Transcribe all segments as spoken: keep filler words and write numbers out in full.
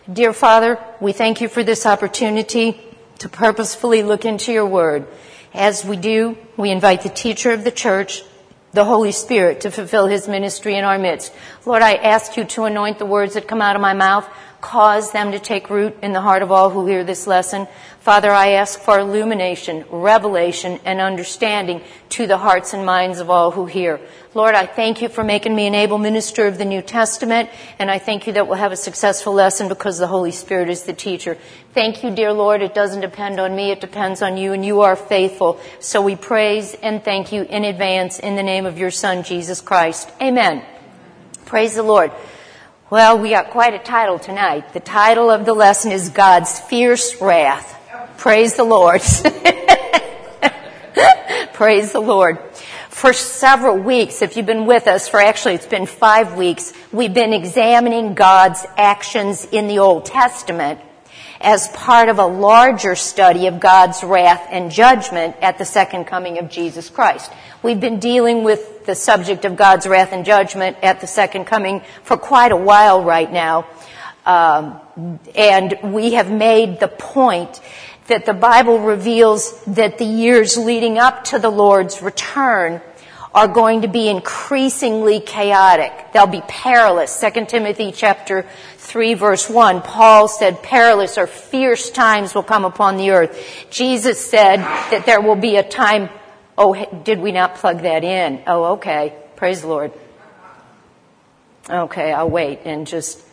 Dear Father, we thank you for this opportunity to purposefully look into your word. As we do, we invite the teacher of the church, the Holy Spirit, to fulfill his ministry in our midst. Lord, I ask you to anoint the words that come out of my mouth, cause them to take root in the heart of all who hear this lesson. Father, I ask for illumination, revelation, and understanding to the hearts and minds of all who hear. Lord, I thank you for making me an able minister of the New Testament, and I thank you that we'll have a successful lesson because the Holy Spirit is the teacher. Thank you, dear Lord. It doesn't depend on me. It depends on you, and you are faithful. So we praise and thank you in advance in the name of your Son, Jesus Christ. Amen. Praise the Lord. Well, we got quite a title tonight. The title of the lesson is God's Fierce Wrath. Praise the Lord. Praise the Lord. For several weeks, if you've been with us, for actually it's been five weeks, we've been examining God's actions in the Old Testament as part of a larger study of God's wrath and judgment at the second coming of Jesus Christ. We've been dealing with the subject of God's wrath and judgment at the second coming for quite a while right now. Um, and we have made the point that the Bible reveals that the years leading up to the Lord's return are going to be increasingly chaotic. They'll be perilous. Second Timothy chapter three verse one, Paul said perilous or fierce times will come upon the earth. Jesus said that there will be a time. Oh, did we not plug that in? Oh, okay. Praise the Lord. Okay, I'll wait and just,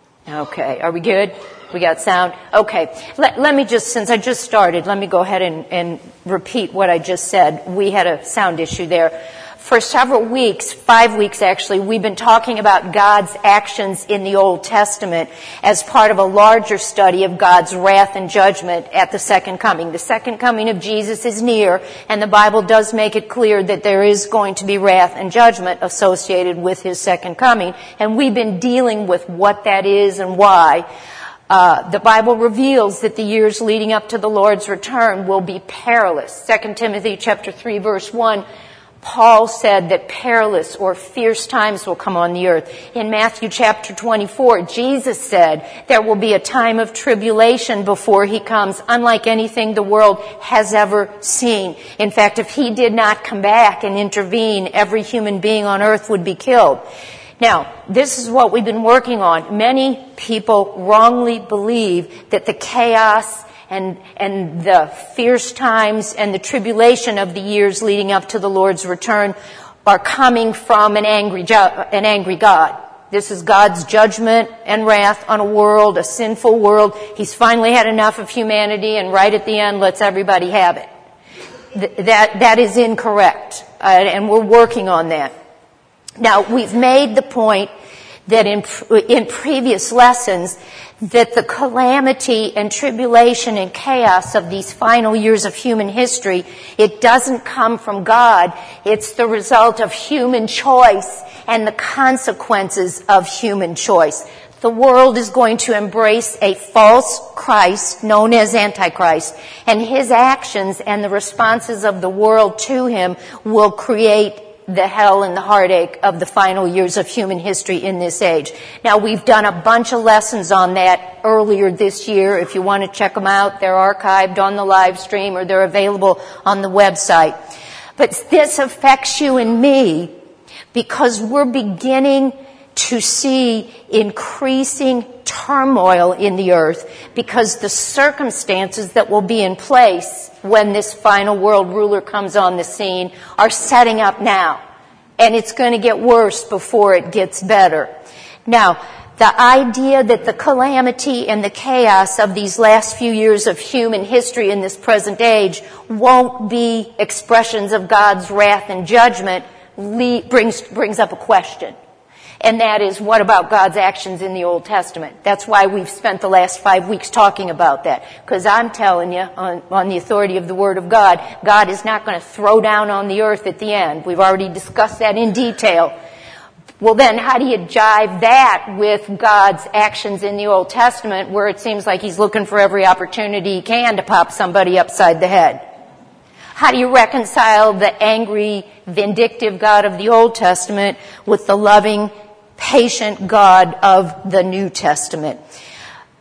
okay. Are we good? We got sound? Okay. Let, let me just, since I just started, let me go ahead and, and repeat what I just said. We had a sound issue there. For several weeks, five weeks actually, we've been talking about God's actions in the Old Testament as part of a larger study of God's wrath and judgment at the second coming. The second coming of Jesus is near, and the Bible does make it clear that there is going to be wrath and judgment associated with his second coming, and we've been dealing with what that is and why. Uh, the Bible reveals that the years leading up to the Lord's return will be perilous. Second Timothy chapter three verse one, Paul said that perilous or fierce times will come on the earth. In Matthew chapter twenty-four, Jesus said there will be a time of tribulation before he comes, unlike anything the world has ever seen. In fact, if he did not come back and intervene, every human being on earth would be killed. Now, this is what we've been working on. Many people wrongly believe that the chaos and and the fierce times and the tribulation of the years leading up to the Lord's return are coming from an angry an angry God. This is God's judgment and wrath on a world, a sinful world. He's finally had enough of humanity, and right at the end lets everybody have it. Th- that that is incorrect, uh, and we're working on that. Now, we've made the point that in in previous lessons that the calamity and tribulation and chaos of these final years of human history, it doesn't come from God. It's the result of human choice and the consequences of human choice. The world is going to embrace a false Christ known as Antichrist, and his actions and the responses of the world to him will create the hell and the heartache of the final years of human history in this age. Now, we've done a bunch of lessons on that earlier this year. If you want to check them out, they're archived on the live stream or they're available on the website. But this affects you and me because we're beginning to see increasing turmoil in the earth because the circumstances that will be in place when this final world ruler comes on the scene are setting up now. And it's going to get worse before it gets better. Now, the idea that the calamity and the chaos of these last few years of human history in this present age won't be expressions of God's wrath and judgment brings, brings up a question. And that is, what about God's actions in the Old Testament? That's why we've spent the last five weeks talking about that. Because I'm telling you, on, on the authority of the Word of God, God is not going to throw down on the earth at the end. We've already discussed that in detail. Well then, how do you jive that with God's actions in the Old Testament, where it seems like he's looking for every opportunity he can to pop somebody upside the head? How do you reconcile the angry, vindictive God of the Old Testament with the loving, patient God of the New Testament?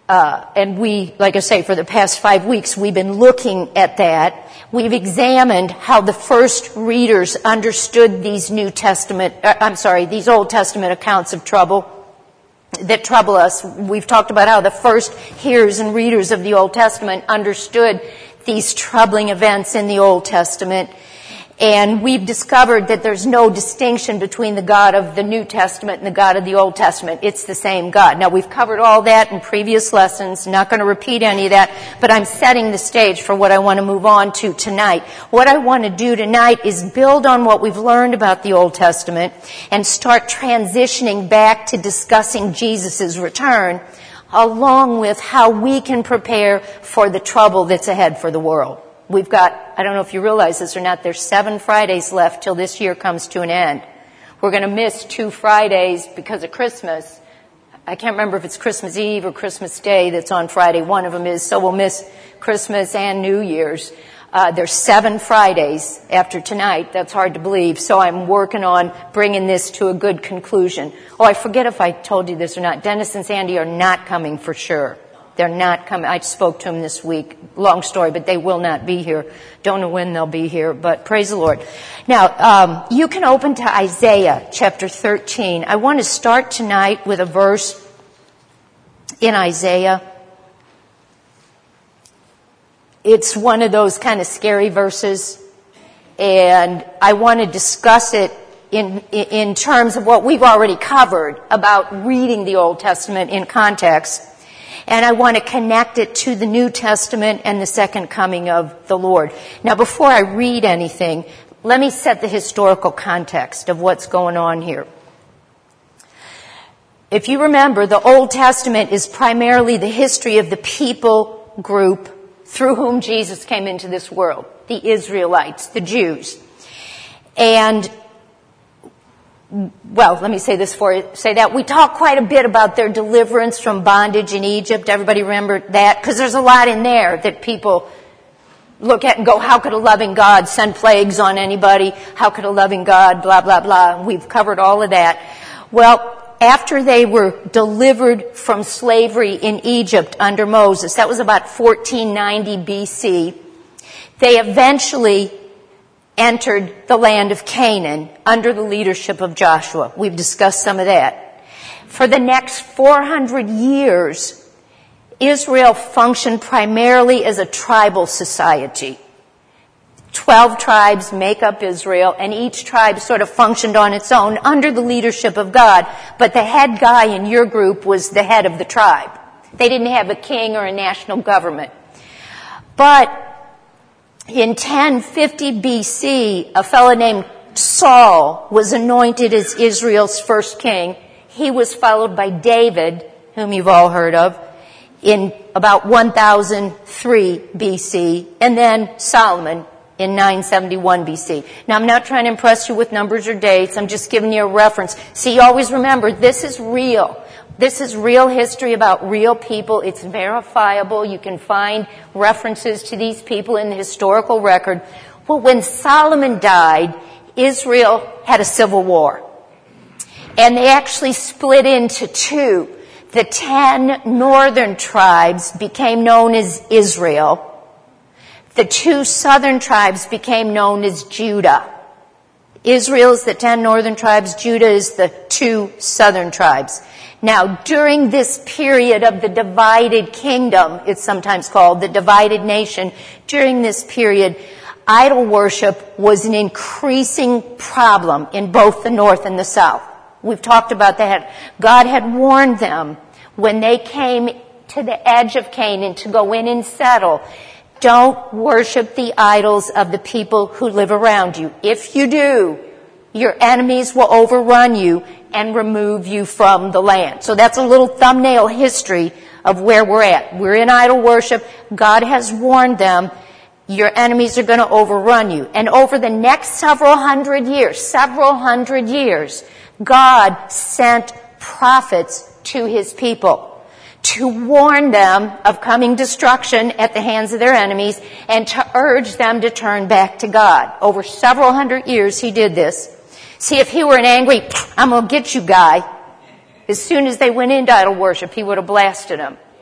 uh, and we, like I say, for the past five weeks, we've been looking at that. We've examined how the first readers understood these New Testament, uh, I'm sorry, these Old Testament accounts of trouble that trouble us. We've talked about how the first hearers and readers of the Old Testament understood these troubling events in the Old Testament. And we've discovered that there's no distinction between the God of the New Testament and the God of the Old Testament. It's the same God. Now, we've covered all that in previous lessons. Not going to repeat any of that, but I'm setting the stage for what I want to move on to tonight. What I want to do tonight is build on what we've learned about the Old Testament and start transitioning back to discussing Jesus' return, along with how we can prepare for the trouble that's ahead for the world. We've got, I don't know if you realize this or not, there's seven Fridays left till this year comes to an end. We're going to miss two Fridays because of Christmas. I can't remember if it's Christmas Eve or Christmas Day that's on Friday. One of them is, so we'll miss Christmas and New Year's. Uh, there's seven Fridays after tonight. That's hard to believe. So I'm working on bringing this to a good conclusion. Oh, I forget if I told you this or not. Dennis and Sandy are not coming for sure. They're not coming. I spoke to them this week. Long story, but they will not be here. Don't know when they'll be here, but praise the Lord. Now, um, you can open to Isaiah chapter thirteen. I want to start tonight with a verse in Isaiah. It's one of those kind of scary verses, and I want to discuss it in, in terms of what we've already covered about reading the Old Testament in context. And I want to connect it to the New Testament and the second coming of the Lord. Now, before I read anything, let me set the historical context of what's going on here. If you remember, the Old Testament is primarily the history of the people group through whom Jesus came into this world, the Israelites, the Jews. And well, let me say this for you, say that. We talk quite a bit about their deliverance from bondage in Egypt. Everybody remember that? Because there's a lot in there that people look at and go, how could a loving God send plagues on anybody? How could a loving God, blah, blah, blah. We've covered all of that. Well, after they were delivered from slavery in Egypt under Moses, that was about fourteen ninety B C, they eventually entered the land of Canaan under the leadership of Joshua. We've discussed some of that. For the next four hundred years, Israel functioned primarily as a tribal society. Twelve tribes make up Israel, and each tribe sort of functioned on its own under the leadership of God. But the head guy in your group was the head of the tribe. They didn't have a king or a national government. But in ten fifty B C, a fellow named Saul was anointed as Israel's first king. He was followed by David, whom you've all heard of, in about one thousand three B C, and then Solomon in nine seventy-one B C. Now, I'm not trying to impress you with numbers or dates. I'm just giving you a reference. See, you always remember, this is real. This is real history about real people. It's verifiable. You can find references to these people in the historical record. Well, when Solomon died, Israel had a civil war. And they actually split into two. The ten northern tribes became known as Israel. The two southern tribes became known as Judah. Israel is the ten northern tribes. Judah is the two southern tribes. Now, during this period of the divided kingdom, it's sometimes called the divided nation, during this period, idol worship was an increasing problem in both the north and the south. We've talked about that. God had warned them when they came to the edge of Canaan to go in and settle, don't worship the idols of the people who live around you. If you do, your enemies will overrun you and remove you from the land. So that's a little thumbnail history of where we're at. We're in idol worship. God has warned them, your enemies are going to overrun you. And over the next several hundred years, several hundred years, God sent prophets to his people to warn them of coming destruction at the hands of their enemies and to urge them to turn back to God. Over several hundred years, he did this. See, if he were an angry, I'm going to get you guy, as soon as they went into idol worship, he would have blasted them.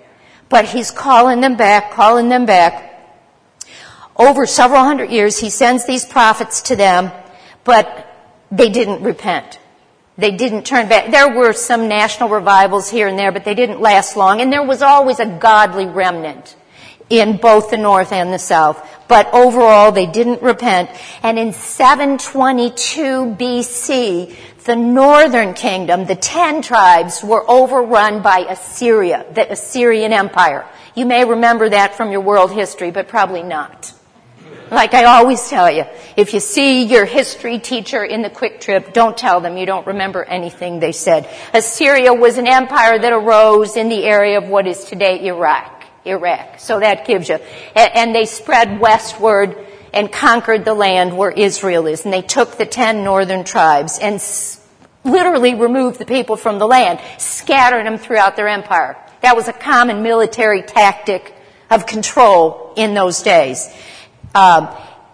But he's calling them back, calling them back. Over several hundred years, he sends these prophets to them, but they didn't repent. They didn't turn back. There were some national revivals here and there, but they didn't last long. And there was always a godly remnant in both the north and the south. But overall, they didn't repent. And in seven twenty-two B C, the northern kingdom, the ten tribes, were overrun by Assyria, the Assyrian Empire. You may remember that from your world history, but probably not. Like I always tell you, if you see your history teacher in the quick trip, don't tell them you don't remember anything they said. Assyria was an empire that arose in the area of what is today Iraq. Iraq. So that gives you. And they spread westward and conquered the land where Israel is. And they took the ten northern tribes and literally removed the people from the land, scattered them throughout their empire. That was a common military tactic of control in those days. Um,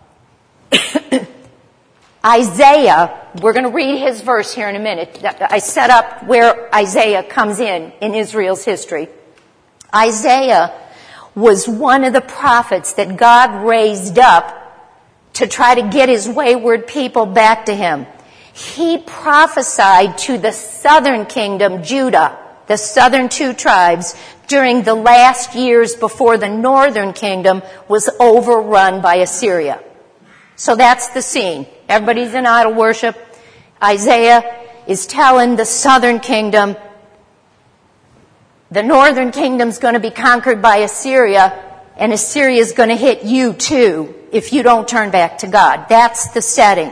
Isaiah, we're going to read his verse here in a minute. I set up where Isaiah comes in in Israel's history. Isaiah was one of the prophets that God raised up to try to get his wayward people back to him. He prophesied to the southern kingdom, Judah, the southern two tribes, during the last years before the northern kingdom was overrun by Assyria. So that's the scene. Everybody's in idol worship. Isaiah is telling the southern kingdom, the northern kingdom's going to be conquered by Assyria, and Assyria is going to hit you too if you don't turn back to God. That's the setting.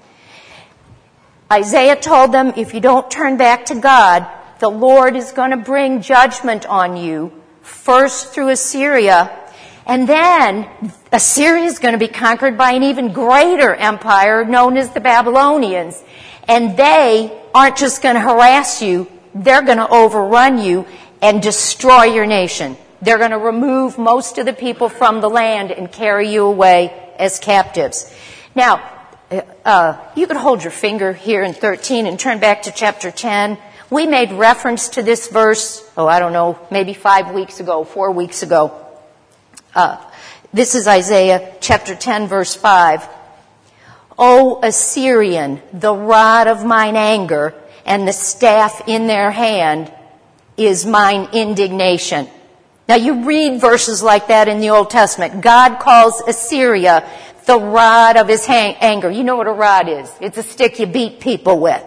Isaiah told them, if you don't turn back to God, the Lord is going to bring judgment on you, first through Assyria, and then Assyria is going to be conquered by an even greater empire known as the Babylonians. And they aren't just going to harass you, they're going to overrun you and destroy your nation. They're going to remove most of the people from the land and carry you away as captives. Now, uh, you could hold your finger here in thirteen and turn back to chapter ten. We made reference to this verse, oh, I don't know, maybe five weeks ago, four weeks ago. Uh, this is Isaiah chapter ten, verse five. O Assyrian, the rod of mine anger and the staff in their hand is mine indignation. Now you read verses like that in the Old Testament. God calls Assyria the rod of his hang- anger. You know what a rod is. It's a stick you beat people with.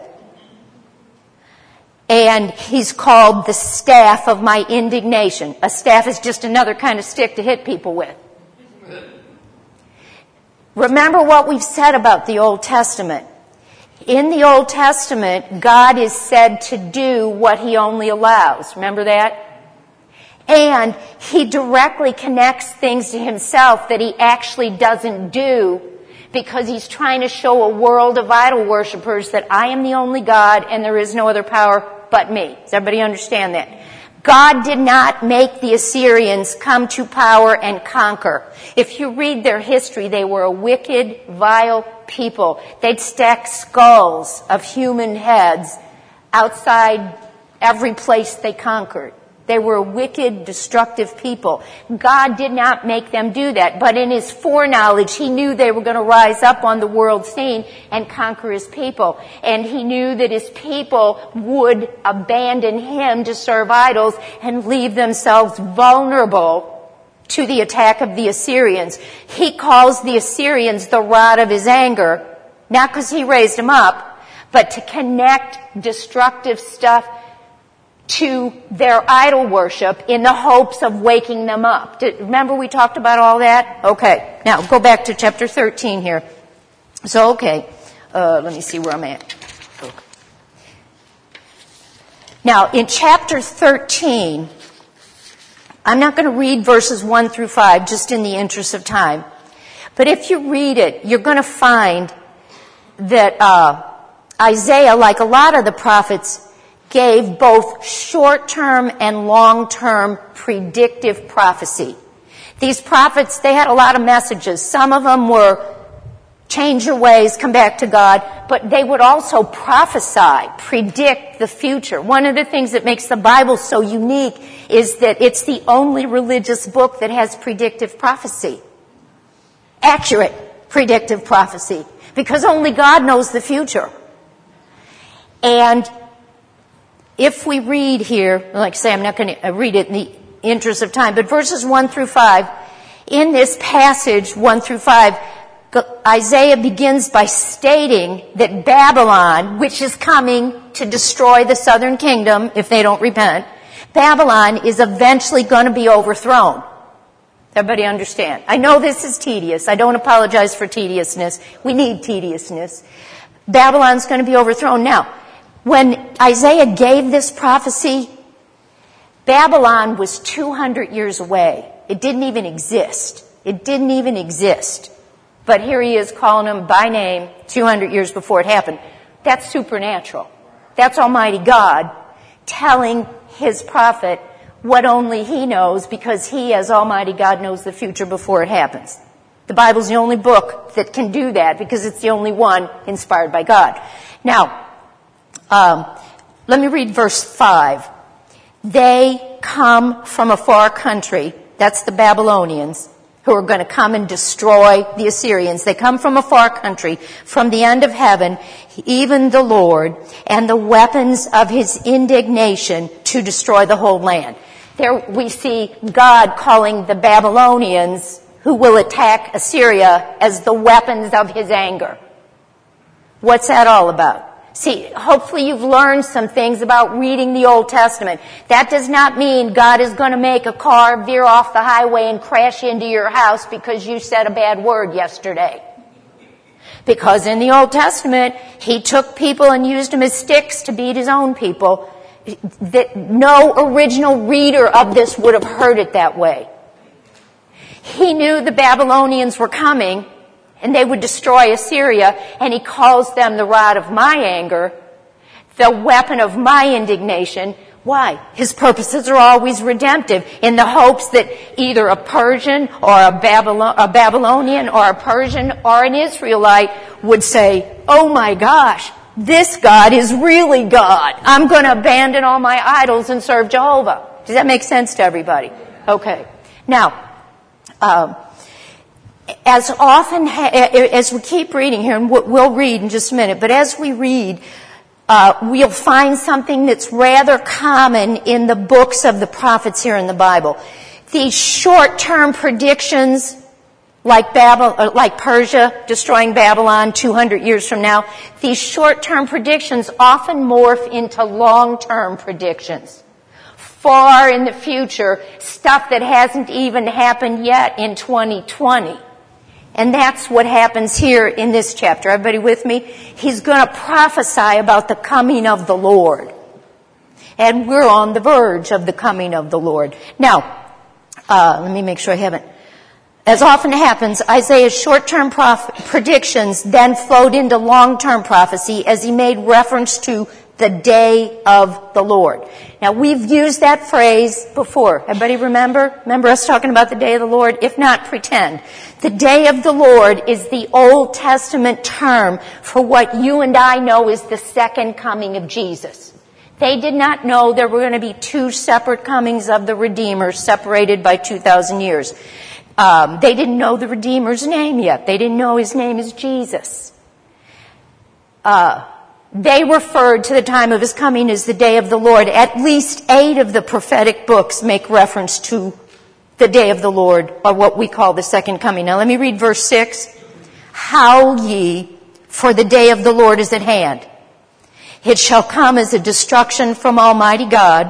And he's called the staff of my indignation. A staff is just another kind of stick to hit people with. Remember what we've said about the Old Testament. In the Old Testament, God is said to do what he only allows. Remember that? And he directly connects things to himself that he actually doesn't do because he's trying to show a world of idol worshipers that I am the only God and there is no other power but me. Does everybody understand that? God did not make the Assyrians come to power and conquer. If you read their history, they were a wicked, vile people. They'd stack skulls of human heads outside every place they conquered. They were a wicked, destructive people. God did not make them do that. But in his foreknowledge, he knew they were going to rise up on the world scene and conquer his people. And he knew that his people would abandon him to serve idols and leave themselves vulnerable to the attack of the Assyrians. He calls the Assyrians the rod of his anger, not because he raised them up, but to connect destructive stuff to their idol worship in the hopes of waking them up. Did, remember we talked about all that? Okay. Now, go back to chapter thirteen here. So, okay. Uh, let me see where I'm at. Okay. Now, in chapter thirteen, I'm not going to read verses one through five, just in the interest of time. But if you read it, you're going to find that uh, Isaiah, like a lot of the prophets, gave both short-term and long-term predictive prophecy. These prophets, they had a lot of messages. Some of them were change your ways, come back to God, but they would also prophesy, predict the future. One of the things that makes the Bible so unique is that it's the only religious book that has predictive prophecy. Accurate predictive prophecy. Because only God knows the future. And if we read here, like I say, I'm not going to read it in the interest of time, but verses one through five, in this passage, one through five, Isaiah begins by stating that Babylon, which is coming to destroy the southern kingdom if they don't repent, Babylon is eventually going to be overthrown. Everybody understand? I know this is tedious. I don't apologize for tediousness. We need tediousness. Babylon's going to be overthrown. Now, when Isaiah gave this prophecy, Babylon was two hundred years away. It didn't even exist. It didn't even exist. But here he is calling them by name two hundred years before it happened. That's supernatural. That's Almighty God telling his prophet what only he knows, because he, as Almighty God, knows the future before it happens. The Bible's the only book that can do that because it's the only one inspired by God. Now, um, let me read verse five. They come from a far country. That's the Babylonians, who are going to come and destroy the Assyrians. They come from a far country, from the end of heaven, even the Lord, and the weapons of his indignation to destroy the whole land. There we see God calling the Babylonians who will attack Assyria as the weapons of his anger. What's that all about? See, hopefully you've learned some things about reading the Old Testament. That does not mean God is going to make a car veer off the highway and crash into your house because you said a bad word yesterday. Because in the Old Testament, he took people and used them as sticks to beat his own people. That no original reader of this would have heard it that way. He knew the Babylonians were coming, and they would destroy Assyria, and he calls them the rod of my anger, the weapon of my indignation. Why? His purposes are always redemptive, in the hopes that either a Persian or a, Babylon, a Babylonian or a Persian or an Israelite would say, oh my gosh, this God is really God. I'm going to abandon all my idols and serve Jehovah. Does that make sense to everybody? Okay. Now, um, As often, ha- as we keep reading here, and we'll read in just a minute, but as we read, uh, we'll find something that's rather common in the books of the prophets here in the Bible. These short-term predictions, like Babel, like Persia destroying Babylon two hundred years from now, these short-term predictions often morph into long-term predictions. Far in the future, stuff that hasn't even happened yet in twenty twenty. And that's what happens here in this chapter. Everybody with me? He's going to prophesy about the coming of the Lord. And we're on the verge of the coming of the Lord. Now, uh, let me make sure I haven't. As often happens, Isaiah's short-term prof- predictions then flowed into long-term prophecy as he made reference to the day of the Lord. Now, we've used that phrase before. Everybody remember? Remember us talking about the day of the Lord? If not, pretend. The day of the Lord is the Old Testament term for what you and I know is the second coming of Jesus. They did not know there were going to be two separate comings of the Redeemer separated by two thousand years. Um, they didn't know the Redeemer's name yet. They didn't know his name is Jesus. Uh, They referred to the time of his coming as the day of the Lord. At least eight of the prophetic books make reference to the day of the Lord, or what we call the second coming. Now let me read verse six. Howl ye, for the day of the Lord is at hand. It shall come as a destruction from Almighty God.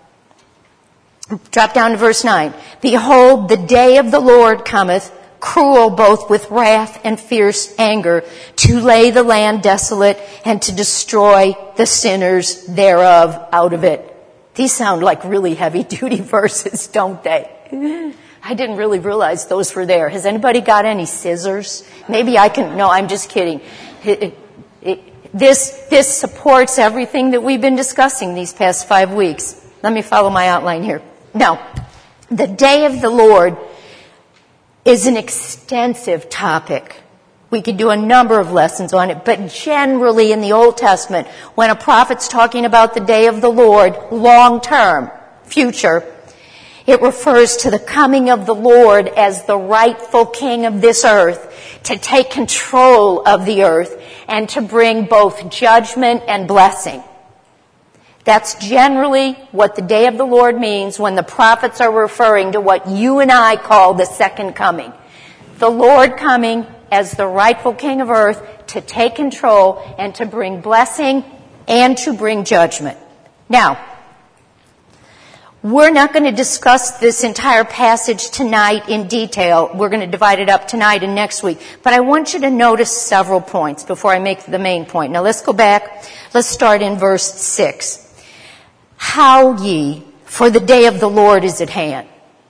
Drop down to verse nine. Behold, the day of the Lord cometh, cruel both with wrath and fierce anger, to lay the land desolate and to destroy the sinners thereof out of it. These sound like really heavy-duty verses, don't they? I didn't really realize those were there. Has anybody got any scissors? Maybe I can... No, I'm just kidding. It, it, it, this, this supports everything that we've been discussing these past five weeks. Let me follow my outline here. Now, the day of the Lord is an extensive topic. We could do a number of lessons on it, but generally in the Old Testament, when a prophet's talking about the day of the Lord, long term, future, it refers to the coming of the Lord as the rightful king of this earth, to take control of the earth and to bring both judgment and blessing. That's generally what the day of the Lord means when the prophets are referring to what you and I call the second coming. The Lord coming as the rightful king of earth to take control and to bring blessing and to bring judgment. Now, we're not going to discuss this entire passage tonight in detail. We're going to divide it up tonight and next week. But I want you to notice several points before I make the main point. Now let's go back. Let's start in verse six. Howl ye, for the day of the Lord is at hand.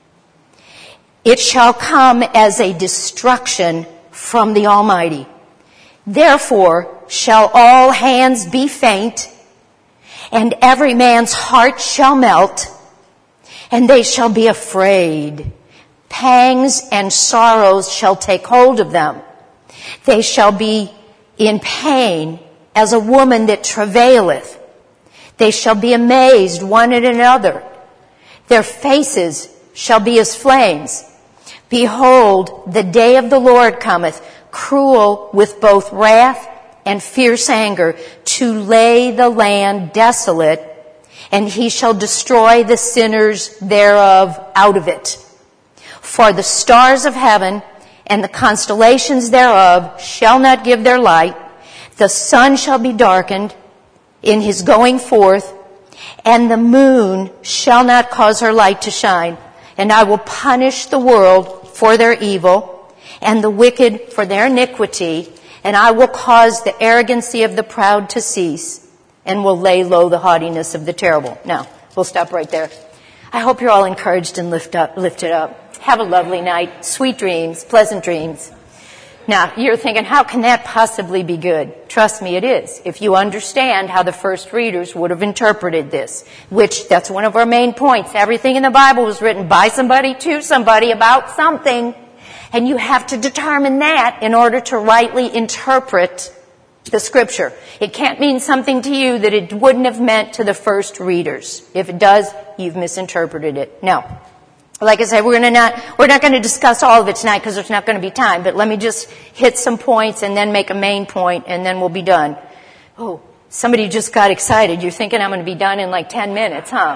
It shall come as a destruction from the Almighty. Therefore shall all hands be faint, and every man's heart shall melt, and they shall be afraid. Pangs and sorrows shall take hold of them. They shall be in pain as a woman that travaileth. They shall be amazed one at another. Their faces shall be as flames. Behold, the day of the Lord cometh, cruel with both wrath and fierce anger, to lay the land desolate, and he shall destroy the sinners thereof out of it. For the stars of heaven and the constellations thereof shall not give their light. The sun shall be darkened in his going forth, and the moon shall not cause her light to shine. And I will punish the world for their evil, and the wicked for their iniquity, and I will cause the arrogancy of the proud to cease, and will lay low the haughtiness of the terrible. Now, we'll stop right there. I hope you're all encouraged and lift up, lifted up. Have a lovely night. Sweet dreams, pleasant dreams. Now, you're thinking, how can that possibly be good? Trust me, it is. If you understand how the first readers would have interpreted this, which that's one of our main points. Everything in the Bible was written by somebody to somebody about something. And you have to determine that in order to rightly interpret the scripture. It can't mean something to you that it wouldn't have meant to the first readers. If it does, you've misinterpreted it. Now, like I said, we're going to not, we're not going to discuss all of it tonight because there's not going to be time, but let me just hit some points and then make a main point and then we'll be done. Oh, somebody just got excited. You're thinking I'm going to be done in like ten minutes, huh?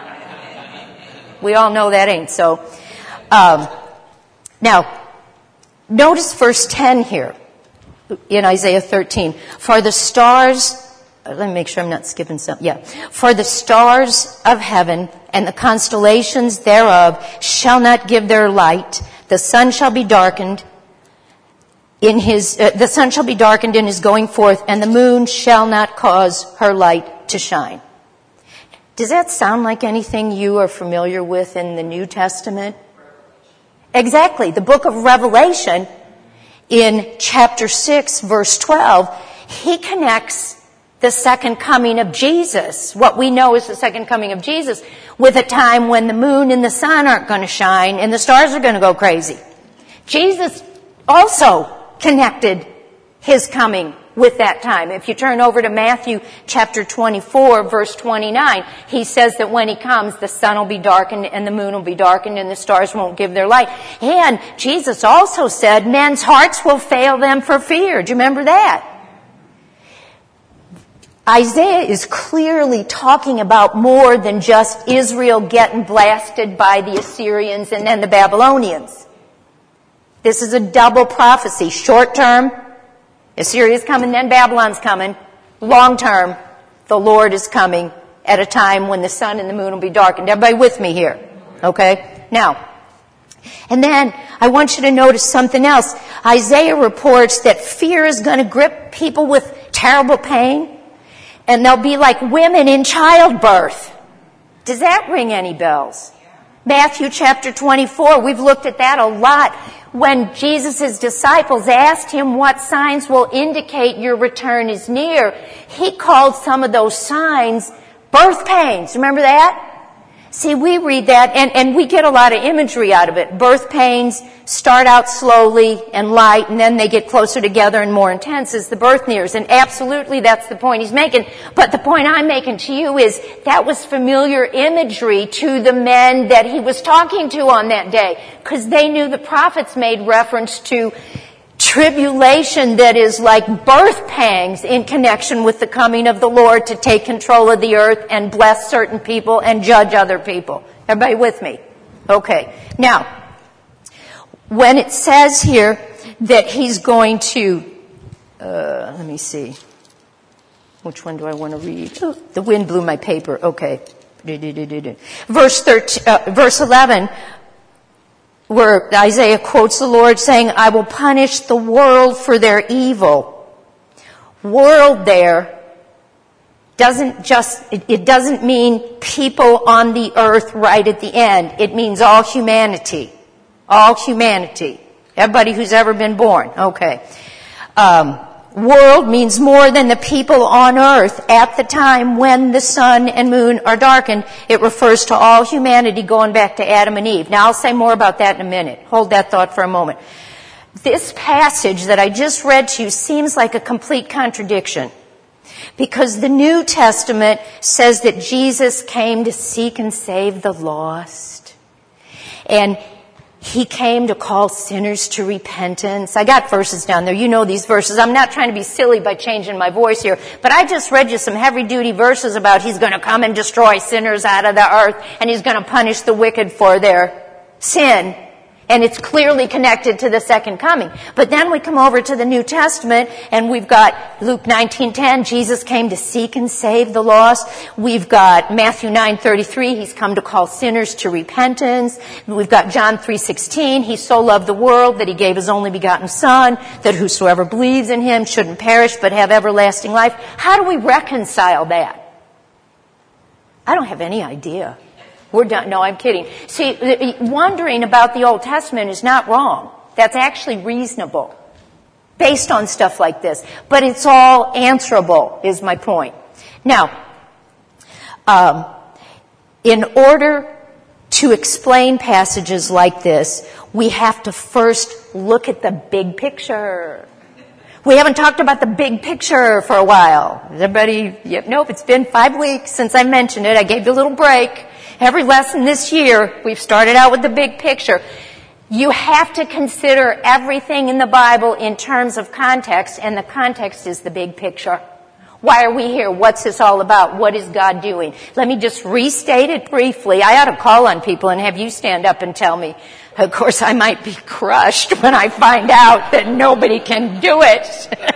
We all know that ain't so. Um, now, notice verse ten here in Isaiah thirteen. For the stars, let me make sure I'm not skipping something. Yeah. For the stars of heaven and the constellations thereof shall not give their light. The sun shall be darkened in his, uh, the sun shall be darkened in his going forth, and the moon shall not cause her light to shine. Does that sound like anything you are familiar with in the New Testament? Exactly. The book of Revelation in chapter six, verse twelve, he connects the second coming of Jesus, what we know is the second coming of Jesus, with a time when the moon and the sun aren't going to shine and the stars are going to go crazy. Jesus also connected his coming with that time. If you turn over to Matthew chapter twenty-four, verse twenty-nine, he says that when he comes, the sun will be darkened and the moon will be darkened and the stars won't give their light. And Jesus also said men's hearts will fail them for fear. Do you remember that? Isaiah is clearly talking about more than just Israel getting blasted by the Assyrians and then the Babylonians. This is a double prophecy. Short term, Assyria's coming, then Babylon's coming. Long term, the Lord is coming at a time when the sun and the moon will be darkened. Everybody with me here? Okay? Now, and then I want you to notice something else. Isaiah reports that fear is going to grip people with terrible pain. And they'll be like women in childbirth. Does that ring any bells? Matthew chapter twenty-four, we've looked at that a lot. When Jesus' disciples asked him what signs will indicate your return is near, he called some of those signs birth pains. Remember that? See, we read that, and, and we get a lot of imagery out of it. Birth pains start out slowly and light, and then they get closer together and more intense as the birth nears. And absolutely, that's the point he's making. But the point I'm making to you is that was familiar imagery to the men that he was talking to on that day, because they knew the prophets made reference to tribulation that is like birth pangs in connection with the coming of the Lord to take control of the earth and bless certain people and judge other people. Everybody with me? Okay. Now, when it says here that he's going to, uh, let me see. Which one do I want to read? Oh, the wind blew my paper. Okay. Verse thirteen, uh, verse eleven, where Isaiah quotes the Lord saying, I will punish the world for their evil. World there doesn't just, it, it doesn't mean people on the earth right at the end. It means all humanity. All humanity. Everybody who's ever been born. Okay. Um, world means more than the people on earth at the time when the sun and moon are darkened. It refers to all humanity going back to Adam and Eve. Now I'll say more about that in a minute. Hold that thought for a moment. This passage that I just read to you seems like a complete contradiction, because the New Testament says that Jesus came to seek and save the lost. And he came to call sinners to repentance. I got verses down there. You know these verses. I'm not trying to be silly by changing my voice here, but I just read you some heavy-duty verses about he's going to come and destroy sinners out of the earth, and he's going to punish the wicked for their sin. And it's clearly connected to the second coming. But then we come over to the New Testament, and we've got Luke nineteen ten, Jesus came to seek and save the lost. We've got Matthew nine thirty-three, he's come to call sinners to repentance. We've got John three sixteen, he so loved the world that he gave his only begotten Son, that whosoever believes in him shouldn't perish but have everlasting life. How do we reconcile that? I don't have any idea. We're done. No, I'm kidding. See, wondering about the Old Testament is not wrong. That's actually reasonable based on stuff like this. But it's all answerable, is my point. Now, um, in order to explain passages like this, we have to first look at the big picture. We haven't talked about the big picture for a while. Is everybody, yep, nope, it's been five weeks since I mentioned it. I gave you a little break. Every lesson this year, we've started out with the big picture. You have to consider everything in the Bible in terms of context, and the context is the big picture. Why are we here? What's this all about? What is God doing? Let me just restate it briefly. I ought to call on people and have you stand up and tell me. Of course, I might be crushed when I find out that nobody can do it.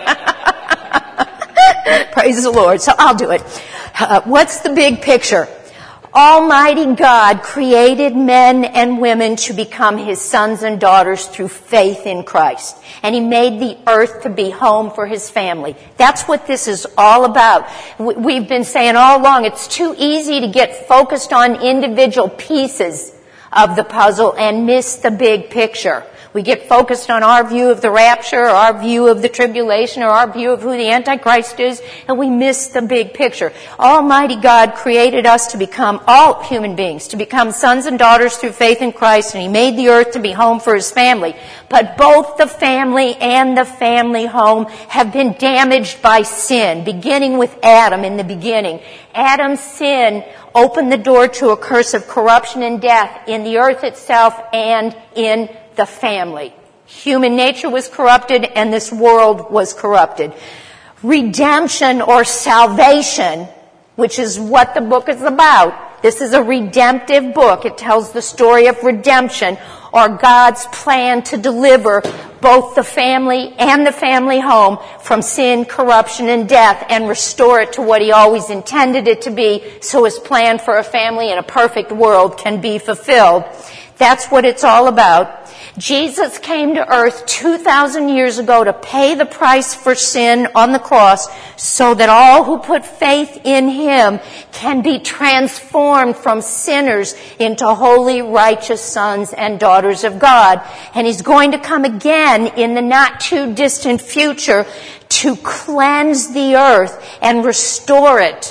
Praise the Lord. So I'll do it. Uh, what's the big picture? Almighty God created men and women to become His sons and daughters through faith in Christ. And He made the earth to be home for His family. That's what this is all about. We've been saying all along, it's too easy to get focused on individual pieces of the puzzle and miss the big picture. We get focused on our view of the rapture, or our view of the tribulation, or our view of who the Antichrist is, and we miss the big picture. Almighty God created us to become, all human beings, to become sons and daughters through faith in Christ, and He made the earth to be home for His family. But both the family and the family home have been damaged by sin, beginning with Adam in the beginning. Adam's sin opened the door to a curse of corruption and death in the earth itself and in the family. Human nature was corrupted and this world was corrupted. Redemption or salvation, which is what the book is about. This is a redemptive book. It tells the story of redemption, or God's plan to deliver both the family and the family home from sin, corruption, and death, and restore it to what He always intended it to be, so His plan for a family and a perfect world can be fulfilled. That's what it's all about. Jesus came to earth two thousand years ago to pay the price for sin on the cross, so that all who put faith in Him can be transformed from sinners into holy, righteous sons and daughters of God. And He's going to come again in the not too distant future to cleanse the earth and restore it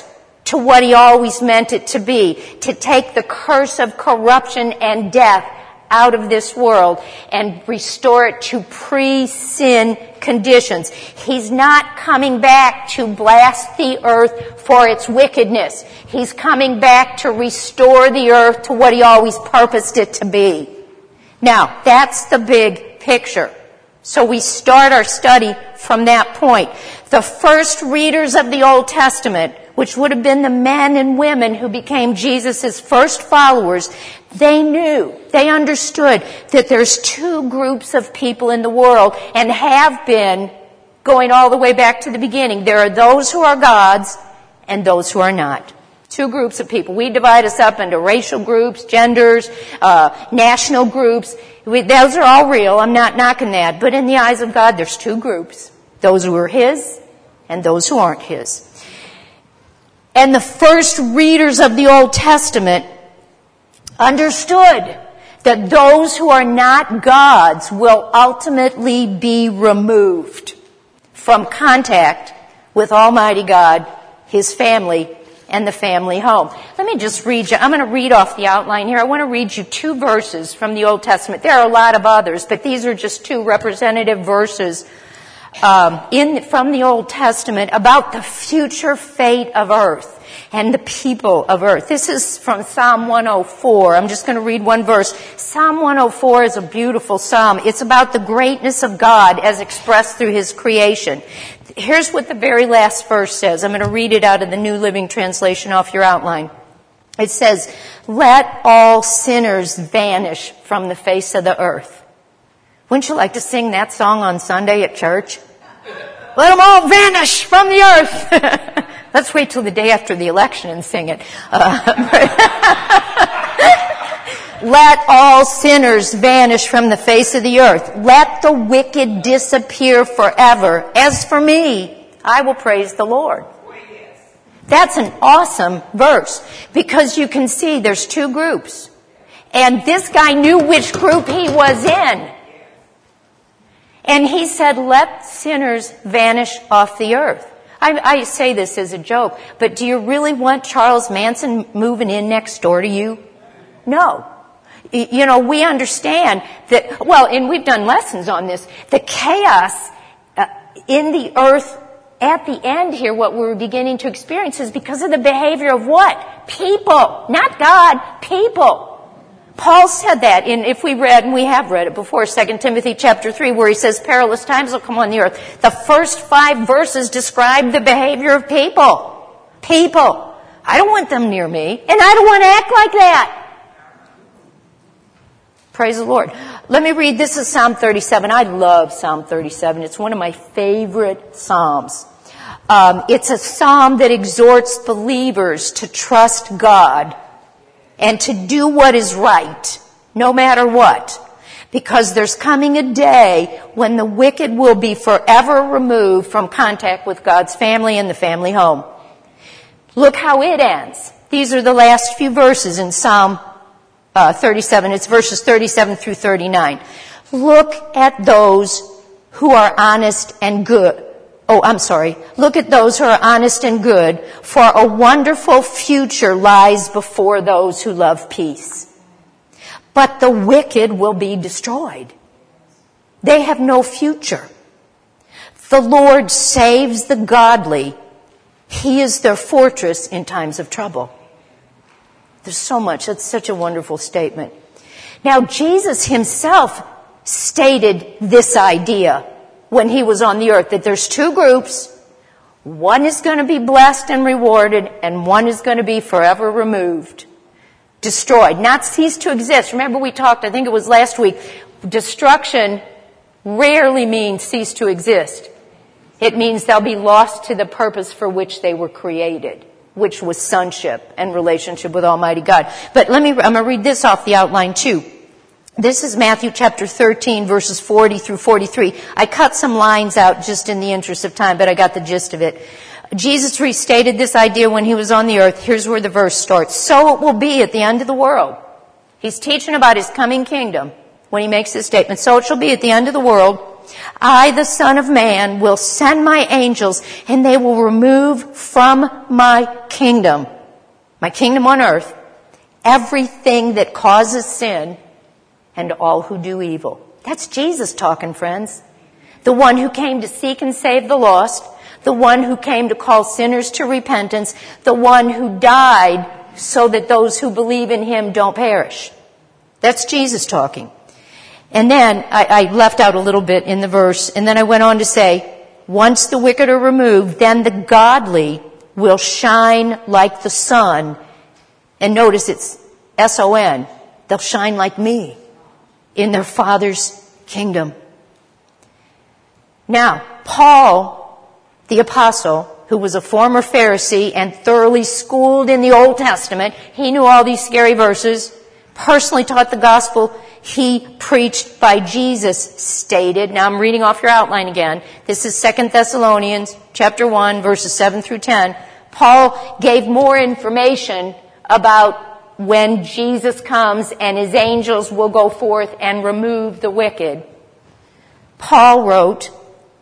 to what he always meant it to be, to take the curse of corruption and death out of this world and restore it to pre-sin conditions. He's not coming back to blast the earth for its wickedness. He's coming back to restore the earth to what he always purposed it to be. Now, that's the big picture. So we start our study from that point. The first readers of the Old Testament, which would have been the men and women who became Jesus' first followers, they knew, they understood that there's two groups of people in the world and have been going all the way back to the beginning. There are those who are God's and those who are not. Two groups of people. We divide us up into racial groups, genders, uh, national groups. We, those are all real. I'm not knocking that. But in the eyes of God, there's two groups. Those who are His and those who aren't His. And the first readers of the Old Testament understood that those who are not God's will ultimately be removed from contact with Almighty God, His family, and the family home. Let me just read you. I'm going to read off the outline here. I want to read you two verses from the Old Testament. There are a lot of others, but these are just two representative verses um, in from the Old Testament about the future fate of earth and the people of earth. This is from Psalm one oh four. I'm just going to read one verse. Psalm one oh four is a beautiful psalm. It's about the greatness of God as expressed through His creation. Here's what the very last verse says. I'm going to read it out of the New Living Translation off your outline. It says, "Let all sinners vanish from the face of the earth." Wouldn't you like to sing that song on Sunday at church? Let them all vanish from the earth. Let's wait till the day after the election and sing it. Uh, Let all sinners vanish from the face of the earth. Let the wicked disappear forever. As for me, I will praise the Lord. That's an awesome verse because you can see there's two groups. And this guy knew which group he was in. And he said, let sinners vanish off the earth. I, I say this as a joke, but do you really want Charles Manson moving in next door to you? No. You know, we understand that, well, and we've done lessons on this, the chaos uh, in the earth at the end here, what we're beginning to experience is because of the behavior of what? People. Not God, people. Paul said that in, if we read, and we have read it before, Second Timothy chapter three, where he says perilous times will come on the earth. The first five verses describe the behavior of people. People. I don't want them near me, and I don't want to act like that. Praise the Lord. Let me read, this is Psalm thirty-seven. I love Psalm thirty-seven. It's one of my favorite Psalms. Um, it's a Psalm that exhorts believers to trust God and to do what is right, no matter what. Because there's coming a day when the wicked will be forever removed from contact with God's family and the family home. Look how it ends. These are the last few verses in Psalm uh, thirty-seven. It's verses thirty-seven through thirty-nine. Look at those who are honest and good. Oh, I'm sorry. Look at those who are honest and good, for a wonderful future lies before those who love peace. But the wicked will be destroyed. They have no future. The Lord saves the godly. He is their fortress in times of trouble. There's so much. That's such a wonderful statement. Now, Jesus himself stated this idea when he was on the earth, that there's two groups. One is going to be blessed and rewarded, and one is going to be forever removed, destroyed, not cease to exist. Remember we talked, I think it was last week, destruction rarely means cease to exist. It means they'll be lost to the purpose for which they were created, which was sonship and relationship with Almighty God. But let me, I'm going to read this off the outline too. This is Matthew chapter thirteen, verses forty through forty-three. I cut some lines out just in the interest of time, but I got the gist of it. Jesus restated this idea when he was on the earth. Here's where the verse starts. So it will be at the end of the world. He's teaching about his coming kingdom when he makes this statement. So it shall be at the end of the world I, the Son of Man, will send my angels, and they will remove from my kingdom, my kingdom on earth, everything that causes sin and all who do evil. That's Jesus talking, friends. The one who came to seek and save the lost, the one who came to call sinners to repentance, the one who died so that those who believe in him don't perish. That's Jesus talking. And then I, I left out a little bit in the verse, and then I went on to say, once the wicked are removed, then the godly will shine like the sun. And notice it's S O N. They'll shine like me in their Father's kingdom. Now, Paul, the apostle, who was a former Pharisee and thoroughly schooled in the Old Testament, he knew all these scary verses, personally taught the gospel he preached by Jesus, stated. Now I'm reading off your outline again. This is Second Thessalonians chapter one, verses seven through ten. Paul gave more information about when Jesus comes and his angels will go forth and remove the wicked. Paul wrote,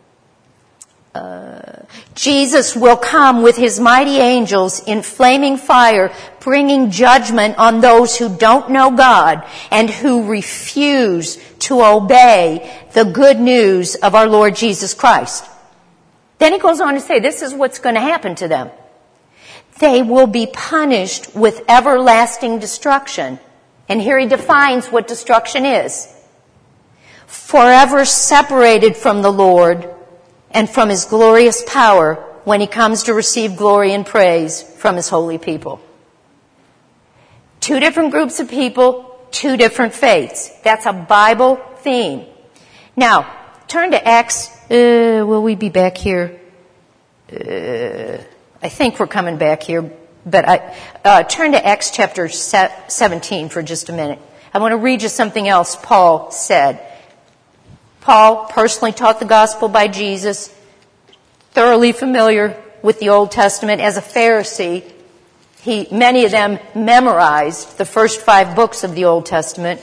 Uh, Jesus will come with his mighty angels in flaming fire, bringing judgment on those who don't know God and who refuse to obey the good news of our Lord Jesus Christ. Then he goes on to say, this is what's going to happen to them. They will be punished with everlasting destruction. And here he defines what destruction is. Forever separated from the Lord and from his glorious power when he comes to receive glory and praise from his holy people. Two different groups of people, two different faiths. That's a Bible theme. Now, turn to Acts. Uh, will we be back here? Uh, I think we're coming back here, but I, uh, turn to Acts chapter seventeen for just a minute. I want to read you something else Paul said. Paul personally taught the gospel by Jesus, thoroughly familiar with the Old Testament as a Pharisee. He, many of them memorized the first five books of the Old Testament.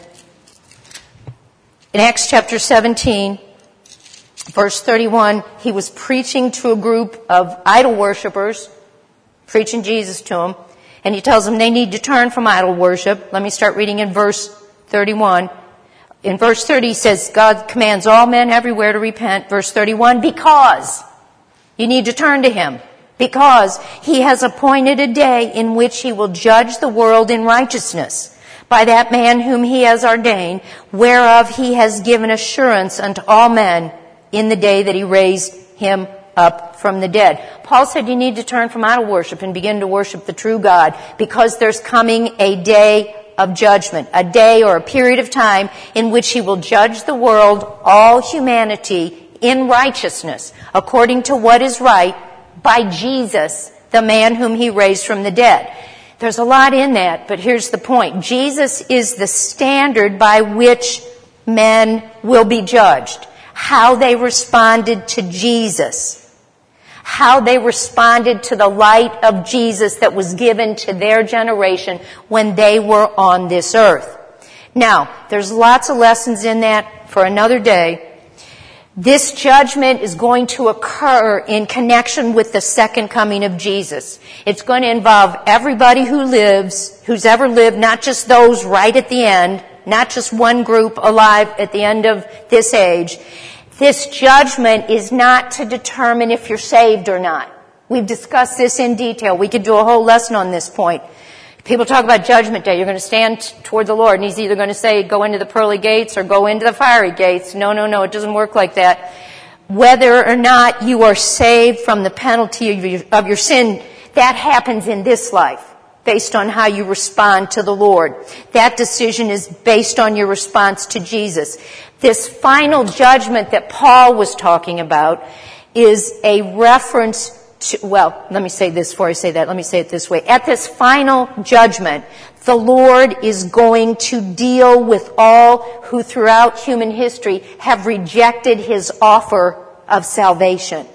In Acts chapter seventeen, verse thirty-one, he was preaching to a group of idol worshipers, preaching Jesus to them, and he tells them they need to turn from idol worship. Let me start reading in verse thirty-one. In verse thirty, he says, God commands all men everywhere to repent. Verse thirty-one, because you need to turn to him. Because he has appointed a day in which he will judge the world in righteousness by that man whom he has ordained, whereof he has given assurance unto all men in the day that he raised him up from the dead. Paul said you need to turn from idol worship and begin to worship the true God, because there's coming a day of judgment, a day or a period of time in which he will judge the world, all humanity, in righteousness, according to what is right, by Jesus, the man whom he raised from the dead. There's a lot in that, but here's the point. Jesus is the standard by which men will be judged. How they responded to Jesus. How they responded to the light of Jesus that was given to their generation when they were on this earth. Now, there's lots of lessons in that for another day. This judgment is going to occur in connection with the second coming of Jesus. It's going to involve everybody who lives, who's ever lived, not just those right at the end, not just one group alive at the end of this age. This judgment is not to determine if you're saved or not. We've discussed this in detail. We could do a whole lesson on this point. People talk about Judgment Day. You're going to stand toward the Lord, and he's either going to say, go into the pearly gates or go into the fiery gates. No, no, no, it doesn't work like that. Whether or not you are saved from the penalty of your, of your sin, that happens in this life, based on how you respond to the Lord. That decision is based on your response to Jesus. This final judgment that Paul was talking about is a reference to, well, let me say this before I say that. Let me say it this way. At this final judgment, the Lord is going to deal with all who throughout human history have rejected his offer of salvation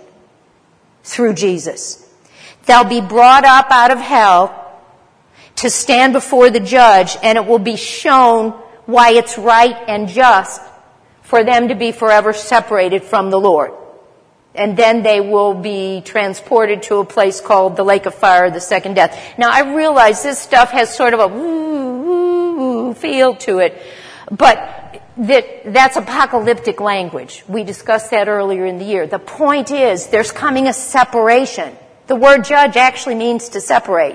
through Jesus. They'll be brought up out of hell to stand before the judge, and it will be shown why it's right and just for them to be forever separated from the Lord. And then they will be transported to a place called the lake of fire, the second death. Now, I realize this stuff has sort of a woo, woo, woo feel to it, but that, that's apocalyptic language. We discussed that earlier in the year. The point is, there's coming a separation. The word judge actually means to separate.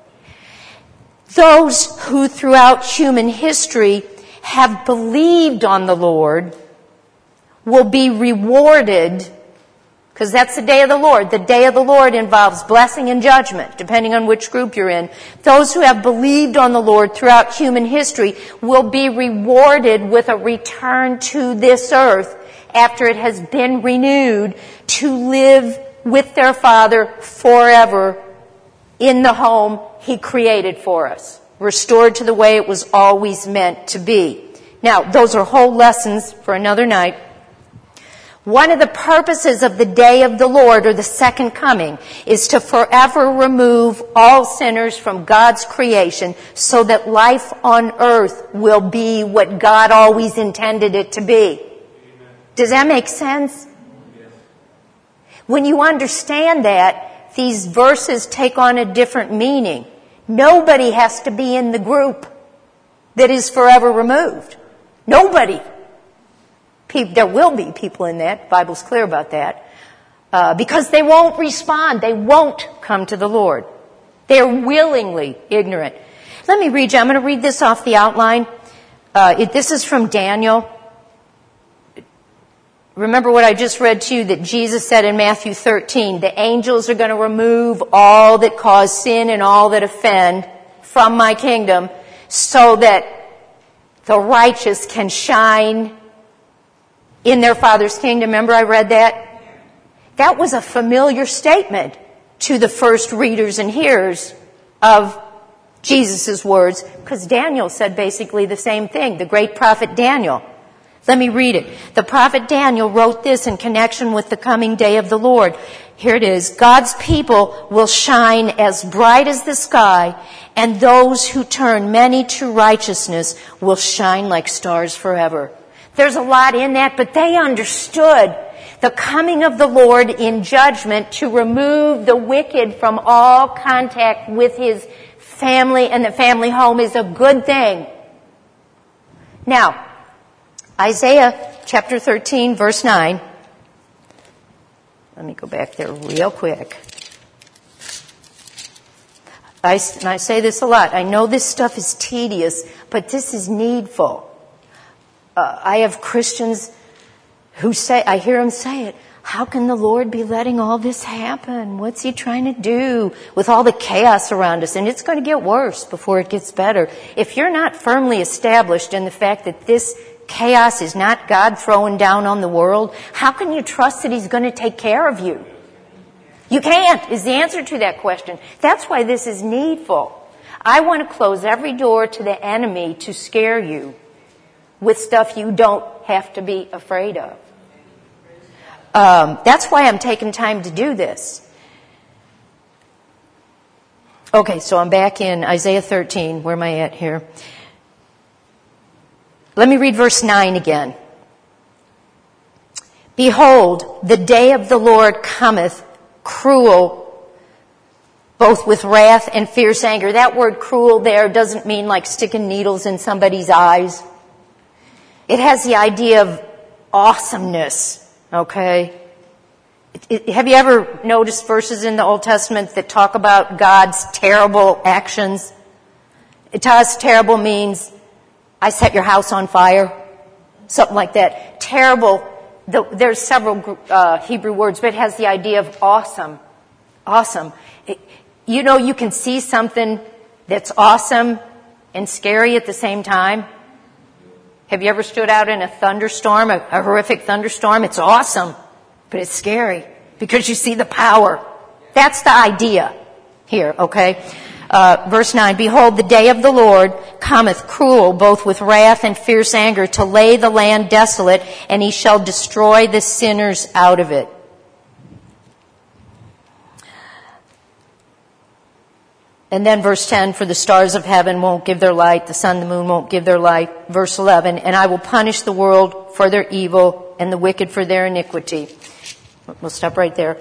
Those who throughout human history have believed on the Lord will be rewarded, because that's the day of the Lord. The day of the Lord involves blessing and judgment, depending on which group you're in. Those who have believed on the Lord throughout human history will be rewarded with a return to this earth after it has been renewed to live with their Father forever in the home He created for us, restored to the way it was always meant to be. Now, those are whole lessons for another night. One of the purposes of the day of the Lord, or the second coming, is to forever remove all sinners from God's creation so that life on earth will be what God always intended it to be. Amen. Does that make sense? Yes. When you understand that, these verses take on a different meaning. Nobody has to be in the group that is forever removed. Nobody. There will be people in that. The Bible's clear about that. Uh, because they won't respond. They won't come to the Lord. They're willingly ignorant. Let me read you. I'm going to read this off the outline. Uh, it, this is from Daniel. Remember what I just read to you, that Jesus said in Matthew thirteen, the angels are going to remove all that cause sin and all that offend from my kingdom so that the righteous can shine in their Father's kingdom. Remember I read that? That was a familiar statement to the first readers and hearers of Jesus' words, because Daniel said basically the same thing, the great prophet Daniel. Let me read it. The prophet Daniel wrote this in connection with the coming day of the Lord. Here it is. God's people will shine as bright as the sky, and those who turn many to righteousness will shine like stars forever. There's a lot in that, but they understood the coming of the Lord in judgment to remove the wicked from all contact with His family and the family home is a good thing. Now, Isaiah chapter thirteen, verse nine. Let me go back there real quick. I, and I say this a lot. I know this stuff is tedious, but this is needful. Uh, I have Christians who say, I hear them say it, how can the Lord be letting all this happen? What's He trying to do with all the chaos around us? And it's going to get worse before it gets better. If you're not firmly established in the fact that this chaos is not God throwing down on the world, how can you trust that He's going to take care of you? You can't, is the answer to that question. That's why this is needful. I want to close every door to the enemy to scare you with stuff you don't have to be afraid of. Um, that's why I'm taking time to do this. Okay, so I'm back in Isaiah thirteen. Where am I at here? Let me read verse nine again. Behold, the day of the Lord cometh, cruel, both with wrath and fierce anger. That word cruel there doesn't mean like sticking needles in somebody's eyes. It has the idea of awesomeness, okay? It, it, have you ever noticed verses in the Old Testament that talk about God's terrible actions? To us, terrible means, I set your house on fire, something like that. Terrible, the, there's several uh, Hebrew words, but it has the idea of awesome. Awesome. It, you know, you can see something that's awesome and scary at the same time. Have you ever stood out in a thunderstorm, a, a horrific thunderstorm? It's awesome, but it's scary because you see the power. That's the idea here, okay? Uh, verse nine, behold, the day of the Lord cometh cruel, both with wrath and fierce anger, to lay the land desolate, and He shall destroy the sinners out of it. and then verse ten, for the stars of heaven won't give their light, the sun, the moon won't give their light. Verse eleven, and I will punish the world for their evil and the wicked for their iniquity. We'll stop right there.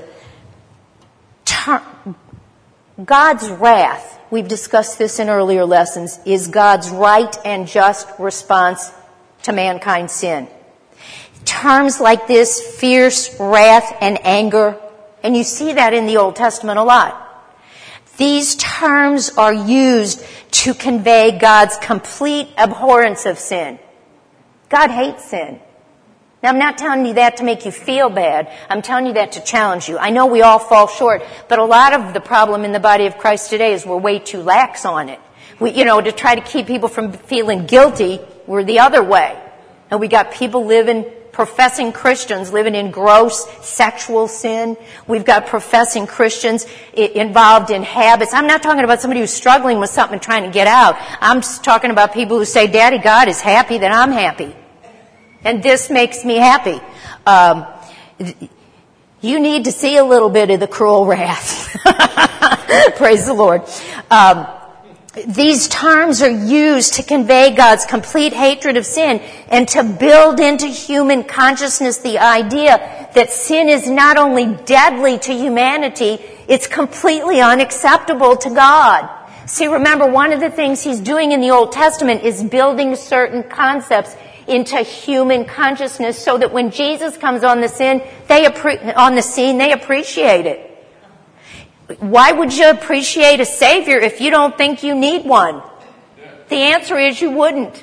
God's wrath, we've discussed this in earlier lessons, is God's right and just response to mankind's sin. Terms like this, fierce wrath and anger, and you see that in the Old Testament a lot. These terms are used to convey God's complete abhorrence of sin. God hates sin. Now, I'm not telling you that to make you feel bad. I'm telling you that to challenge you. I know we all fall short, but a lot of the problem in the body of Christ today is we're way too lax on it. We, you know, to try to keep people from feeling guilty, we're the other way. And we got people living, professing Christians living in gross sexual sin. We've got professing Christians involved in habits. I'm not talking about somebody who's struggling with something and trying to get out. I'm just talking about people who say, Daddy God is happy that I'm happy. And this makes me happy. Um, you need to see a little bit of the cruel wrath. Praise the Lord. Um, these terms are used to convey God's complete hatred of sin and to build into human consciousness the idea that sin is not only deadly to humanity, it's completely unacceptable to God. See, remember, one of the things he's doing in the Old Testament is building certain concepts into human consciousness so that when Jesus comes on the scene, they appre- on the scene, they appreciate it. Why would you appreciate a Savior if you don't think you need one? The answer is you wouldn't.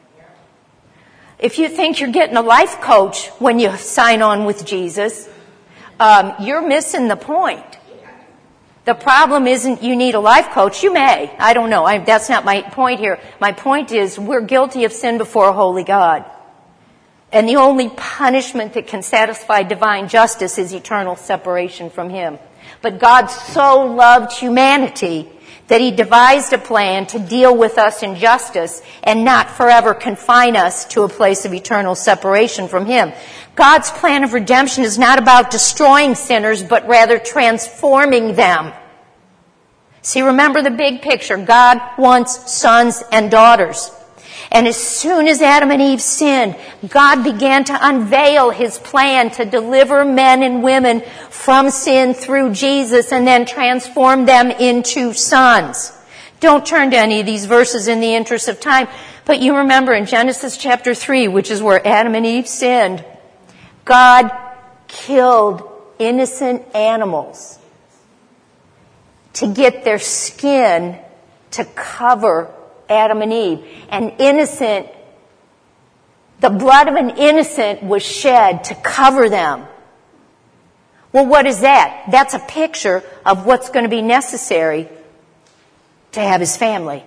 If you think you're getting a life coach when you sign on with Jesus, um, you're missing the point. The problem isn't you need a life coach. You may. I don't know. I, that's not my point here. My point is we're guilty of sin before a holy God. And the only punishment that can satisfy divine justice is eternal separation from Him. But God so loved humanity that He devised a plan to deal with us in justice and not forever confine us to a place of eternal separation from Him. God's plan of redemption is not about destroying sinners, but rather transforming them. See, remember the big picture. God wants sons and daughters. And as soon as Adam and Eve sinned, God began to unveil His plan to deliver men and women from sin through Jesus and then transform them into sons. Don't turn to any of these verses in the interest of time, but you remember in Genesis chapter three, which is where Adam and Eve sinned, God killed innocent animals to get their skin to cover Adam and Eve. And innocent, the blood of an innocent was shed to cover them. Well, what is that? That's a picture of what's going to be necessary to have His family.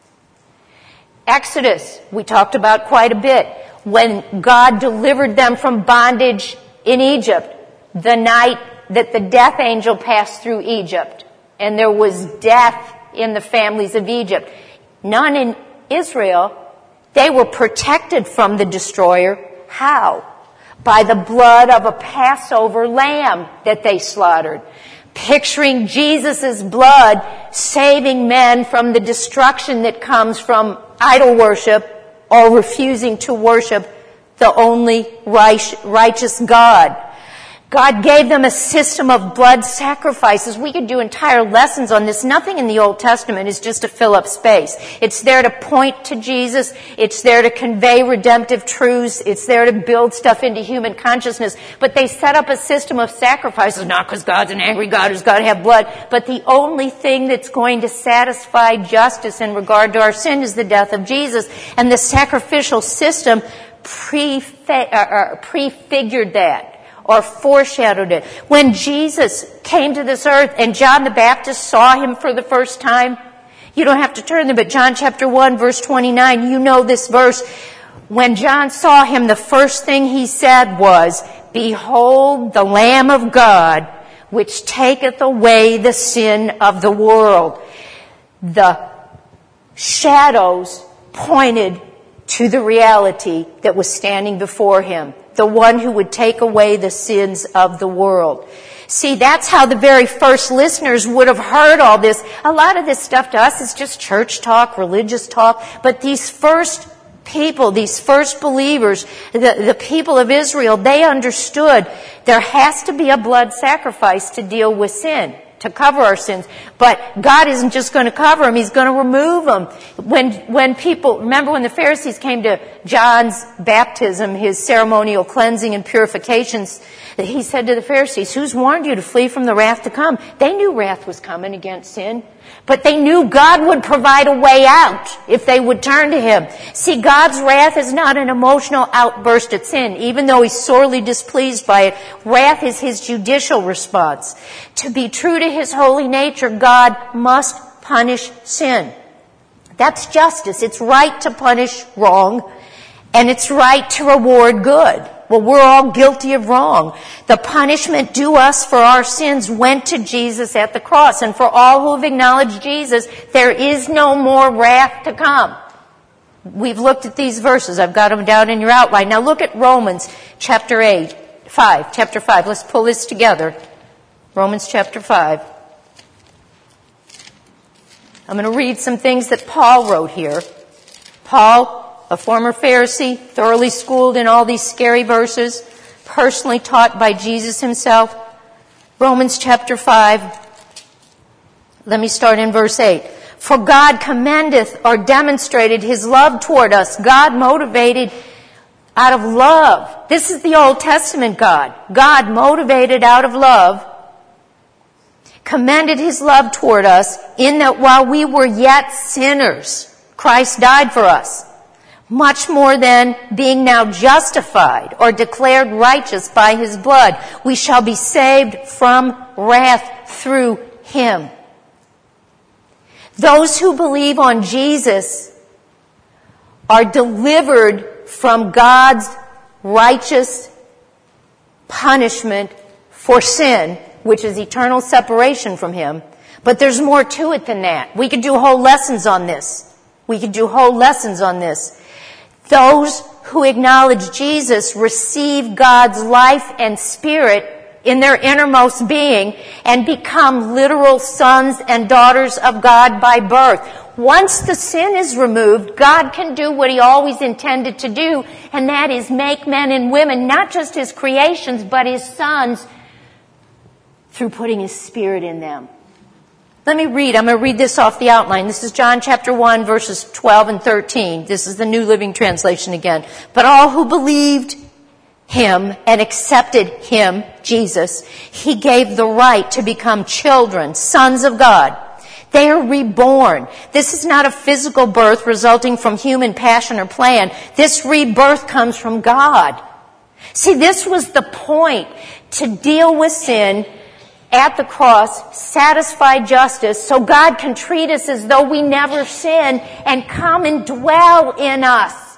Exodus, we talked about quite a bit. When God delivered them from bondage in Egypt, the night that the death angel passed through Egypt, and there was death in the families of Egypt. None in Israel. They were protected from the destroyer. How? By the blood of a Passover lamb that they slaughtered. Picturing Jesus' blood saving men from the destruction that comes from idol worship or refusing to worship the only righteous God. God gave them a system of blood sacrifices. We could do entire lessons on this. Nothing in the Old Testament is just to fill up space. It's there to point to Jesus. It's there to convey redemptive truths. It's there to build stuff into human consciousness. But they set up a system of sacrifices, not because God's an angry God who's got to have blood, but the only thing that's going to satisfy justice in regard to our sin is the death of Jesus. And the sacrificial system prefigured that, or foreshadowed it. When Jesus came to this earth and John the Baptist saw Him for the first time, you don't have to turn there, but John chapter one, verse twenty-nine, you know this verse. When John saw Him, the first thing he said was, "Behold the Lamb of God, which taketh away the sin of the world." The shadows pointed to the reality that was standing before Him, the one who would take away the sins of the world. See, that's how the very first listeners would have heard all this. A lot of this stuff to us is just church talk, religious talk, but these first people, these first believers, the, the people of Israel, they understood there has to be a blood sacrifice to deal with sin, to cover our sins. But God isn't just going to cover them, He's going to remove them. When, when people, remember when the Pharisees came to John's baptism, his ceremonial cleansing and purifications, he said to the Pharisees, who's warned you to flee from the wrath to come? They knew wrath was coming against sin, but they knew God would provide a way out if they would turn to Him. See, God's wrath is not an emotional outburst at sin, even though He's sorely displeased by it. Wrath is His judicial response. To be true to His holy nature, God must punish sin. That's justice. It's right to punish wrong, and it's right to reward good. Well, we're all guilty of wrong. The punishment due us for our sins went to Jesus at the cross. And for all who have acknowledged Jesus, there is no more wrath to come. We've looked at these verses. I've got them down in your outline. Now look at Romans chapter eight, five, chapter five. Let's pull this together. Romans chapter five. I'm going to read some things that Paul wrote here. Paul, a former Pharisee, thoroughly schooled in all these scary verses, personally taught by Jesus Himself. Romans chapter five. Let me start in verse eight. For God commendeth or demonstrated His love toward us. God motivated out of love. This is the Old Testament God. God motivated out of love, commended His love toward us in that while we were yet sinners, Christ died for us. Much more than being now justified or declared righteous by His blood, we shall be saved from wrath through Him. Those who believe on Jesus are delivered from God's righteous punishment for sin, which is eternal separation from Him. But there's more to it than that. We could do whole lessons on this. We could do whole lessons on this. Those who acknowledge Jesus receive God's life and spirit in their innermost being and become literal sons and daughters of God by birth. Once the sin is removed, God can do what He always intended to do, and that is make men and women not just His creations, but His sons through putting His Spirit in them. Let me read. I'm going to read this off the outline. This is John chapter one, verses twelve and thirteen. This is the New Living Translation again. But all who believed Him and accepted Him, Jesus, He gave the right to become children, sons of God. They are reborn. This is not a physical birth resulting from human passion or plan. This rebirth comes from God. See, this was the point, to deal with sin at the cross, satisfy justice, so God can treat us as though we never sin and come and dwell in us.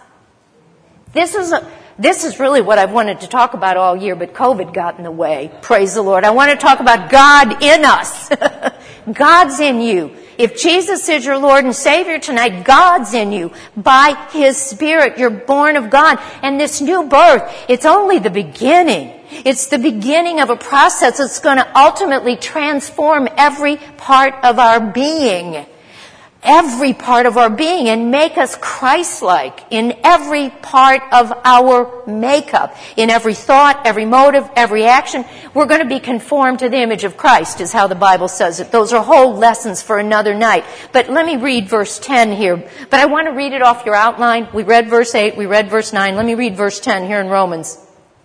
This is a, this is really what I've wanted to talk about all year, but COVID got in the way. Praise the Lord. I want to talk about God in us. God's in you. If Jesus is your Lord and Savior tonight, God's in you. By His Spirit, you're born of God. And this new birth, it's only the beginning. It's the beginning of a process that's going to ultimately transform every part of our being. Every part of our being, and make us Christ-like in every part of our makeup. In every thought, every motive, every action. We're going to be conformed to the image of Christ, is how the Bible says it. Those are whole lessons for another night. But let me read verse ten here. But I want to read it off your outline. We read verse eight, we read verse nine. Let me read verse ten here in Romans.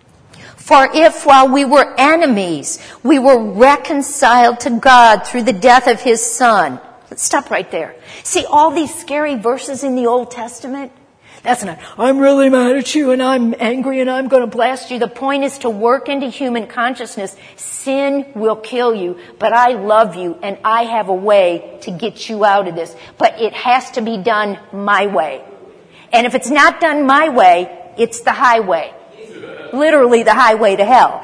For if while we were enemies, we were reconciled to God through the death of His Son. Let's stop right there. See, all these scary verses in the Old Testament, that's not, I'm really mad at you and I'm angry and I'm going to blast you. The point is to work into human consciousness. Sin will kill you, but I love you and I have a way to get you out of this. But it has to be done my way. And if it's not done my way, it's the highway. Literally the highway to hell.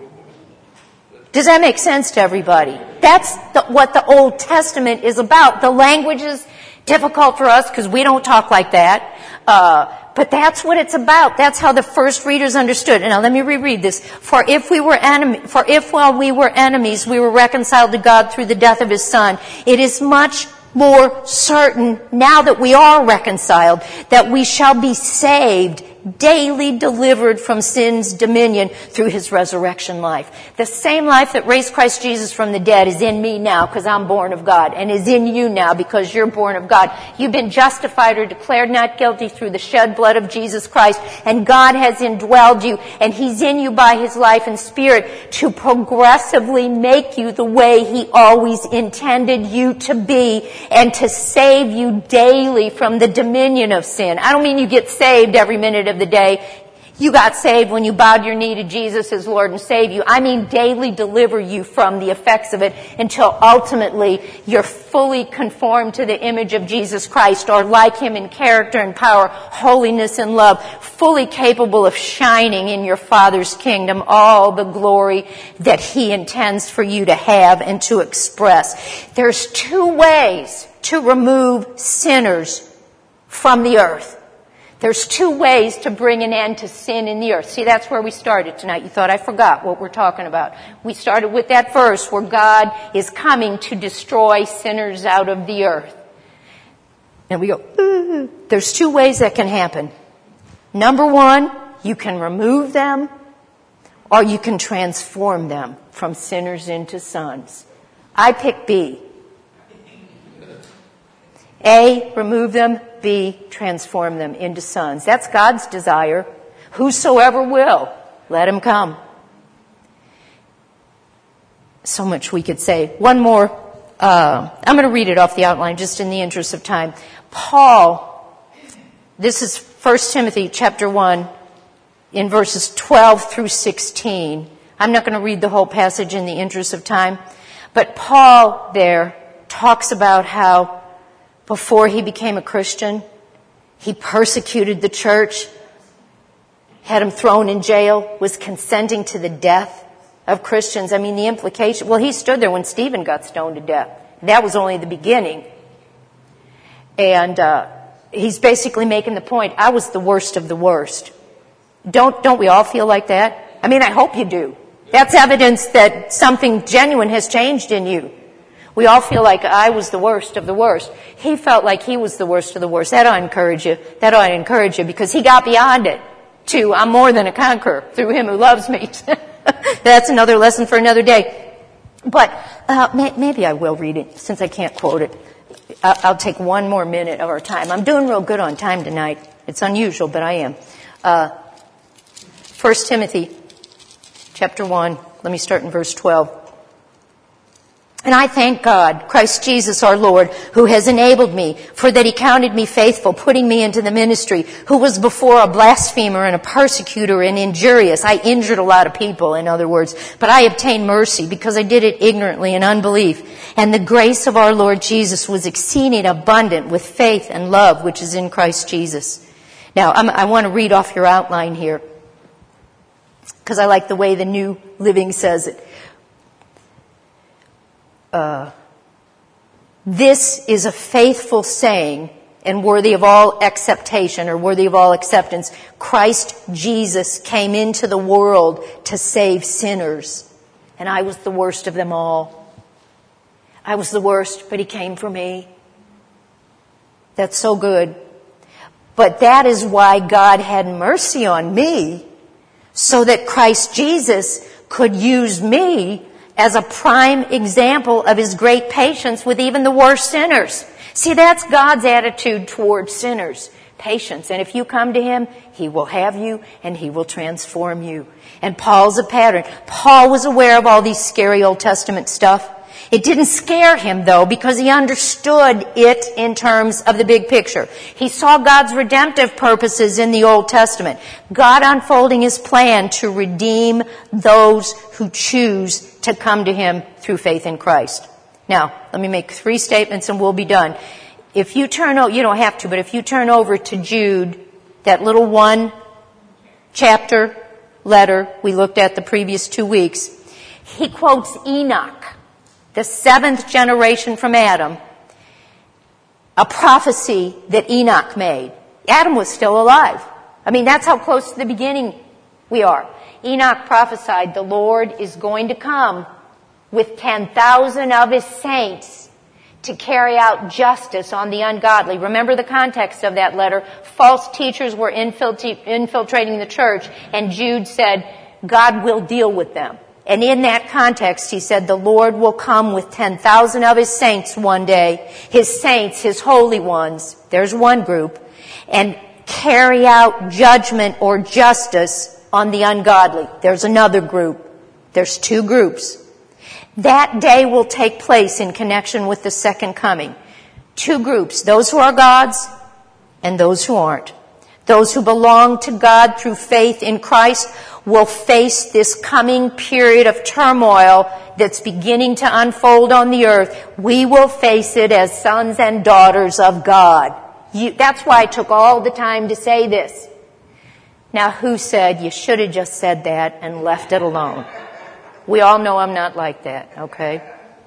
Does that make sense to everybody? That's the, what the Old Testament is about. The language is Difficult for us because we don't talk like that. Uh, but that's what it's about. That's how the first readers understood. And now let me reread this. For if we were enemy, for if while we were enemies, we were reconciled to God through the death of His Son, it is much more certain now that we are reconciled that we shall be saved, daily delivered from sin's dominion through His resurrection life. The same life that raised Christ Jesus from the dead is in me now because I'm born of God, and is in you now because you're born of God. You've been justified or declared not guilty through the shed blood of Jesus Christ, and God has indwelled you, and He's in you by His life and Spirit to progressively make you the way He always intended you to be, and to save you daily from the dominion of sin. I don't mean you get saved every minute of the day. You got saved when you bowed your knee to Jesus as Lord and Savior. I mean daily deliver you from the effects of it until ultimately you're fully conformed to the image of Jesus Christ, or like Him in character and power, holiness and love, fully capable of shining in your Father's kingdom all the glory that He intends for you to have and to express. There's two ways to remove sinners from the earth. There's two ways to bring an end to sin in the earth. See, that's where we started tonight. You thought I forgot what we're talking about. We started with that verse where God is coming to destroy sinners out of the earth. And we go, ooh. There's two ways that can happen. Number one, you can remove them, or you can transform them from sinners into sons. I pick B. A, remove them. B, transform them into sons. That's God's desire. Whosoever will, let him come. So much we could say. One more. Uh, I'm going to read it off the outline just in the interest of time. Paul, this is First Timothy chapter one in verses twelve through sixteen. I'm not going to read the whole passage in the interest of time. But Paul there talks about how before he became a Christian, he persecuted the church, had them thrown in jail, was consenting to the death of Christians. I mean, the implication, well, he stood there when Stephen got stoned to death. That was only the beginning. And uh, he's basically making the point, I was the worst of the worst. Don't, don't we all feel like that? I mean, I hope you do. That's evidence that something genuine has changed in you. We all feel like I was the worst of the worst. He felt like he was the worst of the worst. That ought to encourage you. That ought to encourage you because he got beyond it to I'm more than a conqueror through Him who loves me. That's another lesson for another day. But uh, may, maybe I will read it since I can't quote it. I'll, I'll take one more minute of our time. I'm doing real good on time tonight. It's unusual, but I am. Uh, First Timothy chapter one. Let me start in verse twelve. And I thank God, Christ Jesus our Lord, who has enabled me, for that He counted me faithful, putting me into the ministry, who was before a blasphemer and a persecutor and injurious. I injured a lot of people, in other words, but I obtained mercy because I did it ignorantly in unbelief. And the grace of our Lord Jesus was exceeding abundant with faith and love, which is in Christ Jesus. Now, I'm, I want to read off your outline here, because I like the way the New Living says it. Uh, this is a faithful saying and worthy of all acceptation or worthy of all acceptance. Christ Jesus came into the world to save sinners, and I was the worst of them all. I was the worst, but He came for me. That's so good. But that is why God had mercy on me, so that Christ Jesus could use me as a prime example of His great patience with even the worst sinners. See, that's God's attitude towards sinners. Patience. And if you come to Him, He will have you and He will transform you. And Paul's a pattern. Paul was aware of all these scary Old Testament stuff. It didn't scare him, though, because he understood it in terms of the big picture. He saw God's redemptive purposes in the Old Testament. God unfolding His plan to redeem those who choose to come to Him through faith in Christ. Now, let me make three statements and we'll be done. If you turn over, you don't have to, but if you turn over to Jude, that little one chapter letter we looked at the previous two weeks, he quotes Enoch, the seventh generation from Adam. a prophecy that Enoch made. Adam was still alive. I mean, that's how close to the beginning we are. Enoch prophesied the Lord is going to come with ten thousand of his saints to carry out justice on the ungodly. Remember the context of that letter. False teachers were infiltrating the church, and Jude said, God will deal with them. And in that context, he said, the Lord will come with ten thousand of his saints one day, his saints, his holy ones, there's one group, and carry out judgment or justice on the ungodly. There's another group. There's two groups. That day will take place in connection with the second coming. Two groups, those who are God's and those who aren't. Those who belong to God through faith in Christ will face this coming period of turmoil that's beginning to unfold on the earth. We will face it as sons and daughters of God. You, that's why I took all the time to say this. Now, who said you should have just said that and left it alone? We all know I'm not like that, okay?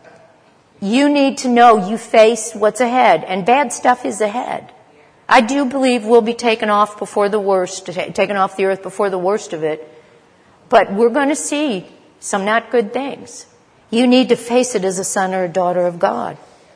You need to know you face what's ahead, and bad stuff is ahead. I do believe we'll be taken off before the worst, taken off the earth before the worst of it. But we're going to see some not good things. You need to face it as a son or a daughter of God.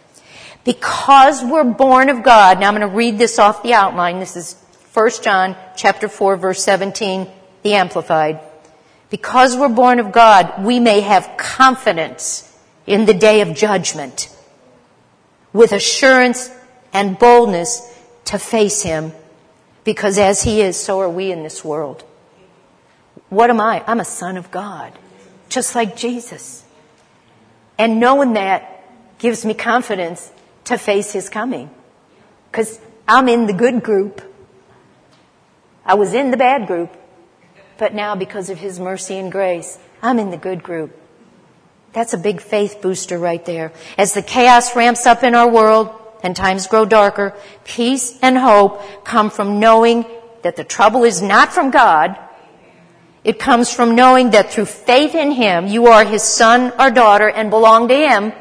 Because we're born of God, now I'm going to read this off the outline. This is First John chapter four, verse seventeen, the Amplified. Because we're born of God, we may have confidence in the day of judgment, with assurance and boldness to face him, because as he is, so are we in this world. What am I? I'm a son of God, just like Jesus. And knowing that gives me confidence to face his coming, because I'm in the good group. I was in the bad group, but now because of his mercy and grace, I'm in the good group. That's a big faith booster right there. As the chaos ramps up in our world and times grow darker, peace and hope come from knowing that the trouble is not from God. It comes from knowing that through faith in him, you are his son or daughter and belong to him.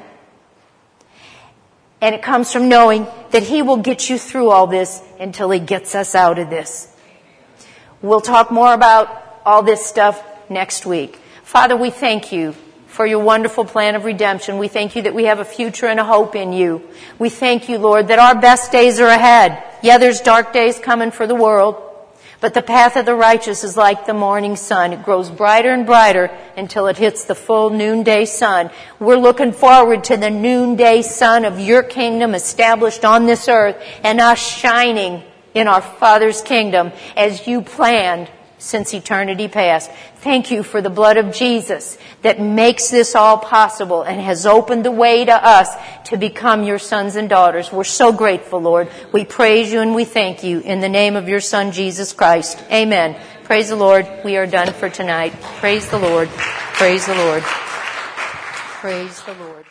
And it comes from knowing that he will get you through all this until he gets us out of this. We'll talk more about all this stuff next week. Father, we thank you for your wonderful plan of redemption. We thank you that we have a future and a hope in you. We thank you, Lord, that our best days are ahead. Yeah, there's dark days coming for the world, but the path of the righteous is like the morning sun. It grows brighter and brighter until it hits the full noonday sun. We're looking forward to the noonday sun of your kingdom established on this earth and us shining in our Father's kingdom as you planned since eternity past. Thank you for the blood of Jesus that makes this all possible and has opened the way to us to become your sons and daughters. We're so grateful, Lord. We praise you and we thank you in the name of your Son, Jesus Christ. Amen. Praise the Lord. We are done for tonight. Praise the Lord. Praise the Lord. Praise the Lord.